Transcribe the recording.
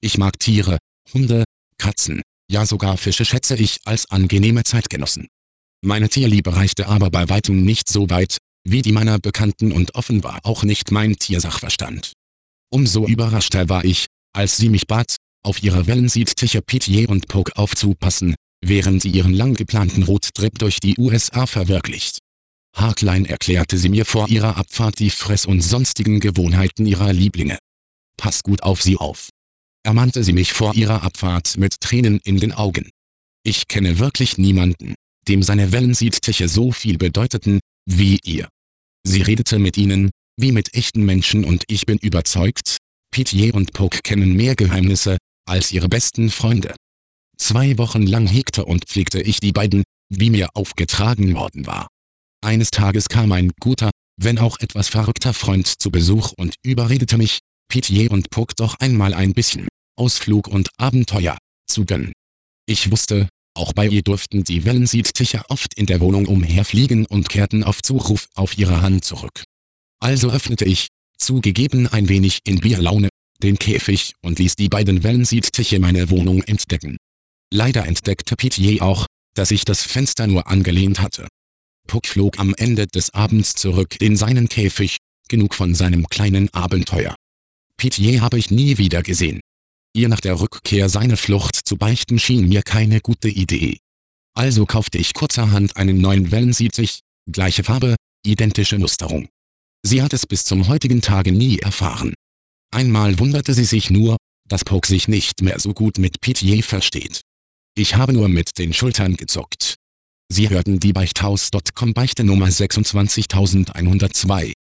Ich mag Tiere, Hunde, Katzen, ja sogar Fische schätze ich als angenehme Zeitgenossen. Meine Tierliebe reichte aber bei weitem nicht so weit, wie die meiner Bekannten und offenbar auch nicht mein Tiersachverstand. Umso überraschter war ich, als sie mich bat, auf ihre Wellensitttiche Pitié und Puck aufzupassen, während sie ihren lang geplanten Roadtrip durch die USA verwirklicht. Haarklein erklärte sie mir vor ihrer Abfahrt die Fress- und sonstigen Gewohnheiten ihrer Lieblinge. Pass gut auf sie auf, ermahnte sie mich vor ihrer Abfahrt mit Tränen in den Augen. Ich kenne wirklich niemanden, dem seine Wellensitttiche so viel bedeuteten, wie ihr. Sie redete mit ihnen, wie mit echten Menschen und ich bin überzeugt, Pitié und Puck kennen mehr Geheimnisse, als ihre besten Freunde. 2 Wochen lang hegte und pflegte ich die beiden, wie mir aufgetragen worden war. Eines Tages kam ein guter, wenn auch etwas verrückter Freund zu Besuch und überredete mich, Pitié und Puck doch einmal ein bisschen Ausflug und Abenteuer zu gönnen. Ich wusste, auch bei ihr durften die Wellensitttiche oft in der Wohnung umherfliegen und kehrten auf Zuruf auf ihre Hand zurück. Also öffnete ich, zugegeben ein wenig in Bierlaune, den Käfig und ließ die beiden Wellensitttiche meine Wohnung entdecken. Leider entdeckte Pitié auch, dass ich das Fenster nur angelehnt hatte. Puck flog am Ende des Abends zurück in seinen Käfig, genug von seinem kleinen Abenteuer. Pitié habe ich nie wieder gesehen. Ihr nach der Rückkehr seine Flucht zu beichten schien mir keine gute Idee. Also kaufte ich kurzerhand einen neuen Wellensittich, gleiche Farbe, identische Musterung. Sie hat es bis zum heutigen Tage nie erfahren. Einmal wunderte sie sich nur, dass Puck sich nicht mehr so gut mit Pitié versteht. Ich habe nur mit den Schultern gezuckt. Sie hörten die Beichthaus.com Beichte Nummer 26102.